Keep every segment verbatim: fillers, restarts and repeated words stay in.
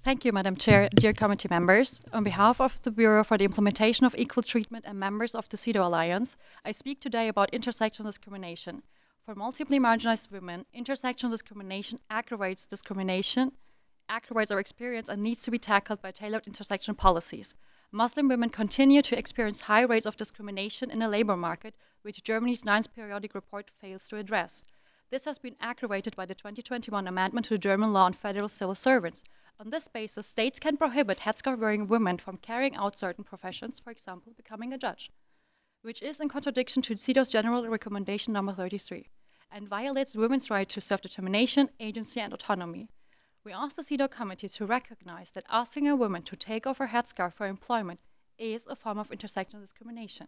Thank you, Madam Chair, dear committee members. On behalf of the Bureau for the Implementation of Equal Treatment and members of the CEDAW Alliance, I speak today about intersectional discrimination. For multiply marginalized women, intersectional discrimination aggravates discrimination, aggravates our experience, and needs to be tackled by tailored intersection policies. Muslim women continue to experience high rates of discrimination in the labor market, which Germany's ninth periodic report fails to address. This has been aggravated by the twenty twenty-one amendment to the German law on federal civil servants. On this basis, states can prohibit headscarf-wearing women from carrying out certain professions, for example, becoming a judge, which is in contradiction to CEDAW's General Recommendation number thirty-three, and violates women's right to self-determination, agency, and autonomy. We ask the CEDAW Committee to recognize that asking a woman to take off her headscarf for employment is a form of intersectional discrimination,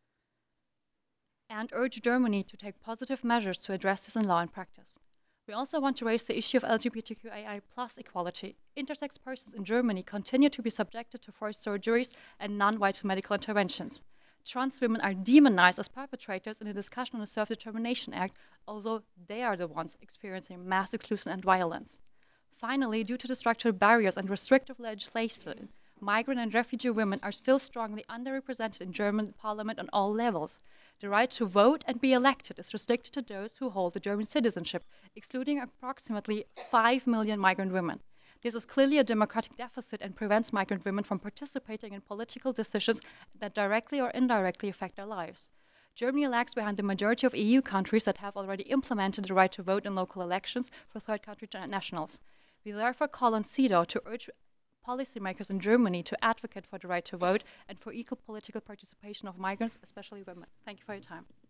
and urge Germany to take positive measures to address this in law and practice. We also want to raise the issue of L G B T Q A I plus equality. Intersex persons in Germany continue to be subjected to forced surgeries and non-vital medical interventions. Trans women are demonized as perpetrators in a discussion on the Self-Determination Act, although they are the ones experiencing mass exclusion and violence. Finally, due to the structural barriers and restrictive legislation, migrant and refugee women are still strongly underrepresented in German parliament on all levels. The right to vote and be elected is restricted to those who hold the German citizenship, excluding approximately five million migrant women. This is clearly a democratic deficit and prevents migrant women from participating in political decisions that directly or indirectly affect their lives. Germany lags behind the majority of E U countries that have already implemented the right to vote in local elections for third country nationals. We therefore call on CEDAW to urge policymakers in Germany to advocate for the right to vote and for equal political participation of migrants, especially women. Thank you for your time.